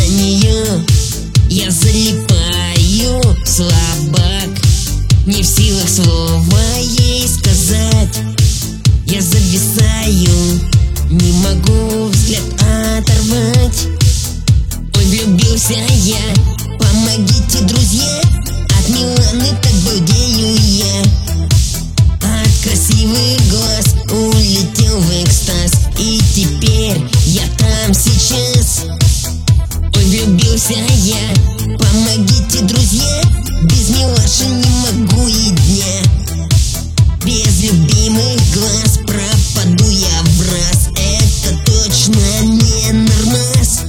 на нее я залипаю, слабак, не в силах слова ей сказать. Я зависаю, не могу взгляд оторвать. Ой, влюбился я, помогите, друзья, от Миланы так балдею я. От красивых глаз улетел в экстаз, и теперь я там сейчас. Ой, влюбился я, помогите, друзья, без милаши не могу и дня. Без любимых глаз пропаду я в раз, это точно не нормас.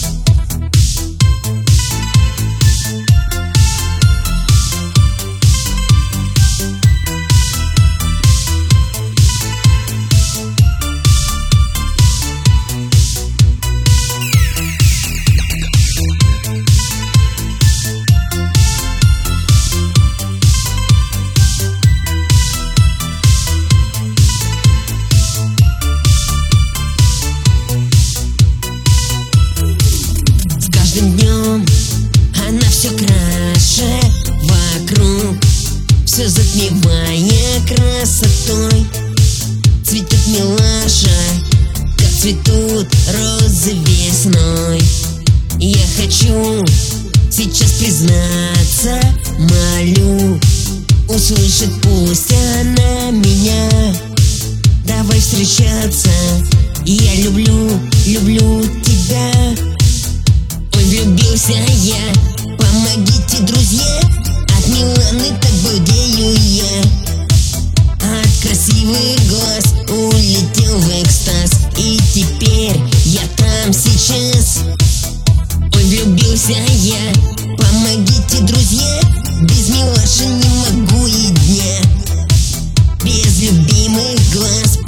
Днем она все краше вокруг, все затмевая красотой. Цветет милаша, как цветут розы весной. Я хочу сейчас признаться, молю, услышит пусть она меня. Давай встречаться, я люблю, люблю тебя. Ой, влюбился я, помогите, друзья, от Миланы так балдею я. От красивых глаз улетел в экстаз, и теперь я там сейчас. Ой, влюбился я, помогите, друзья, без милаши не могу и дня. Без любимых глаз